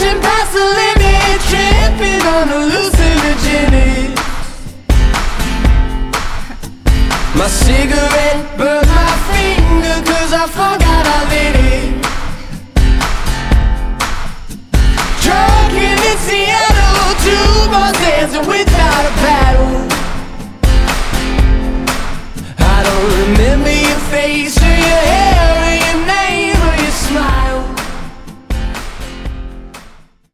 pushing past the limit, tripping on hallucinogenic. My cigarette burned my finger, cause I forgot I lit it. Drunk in Seattle, two bars dancing without a paddle. I don't remember your face or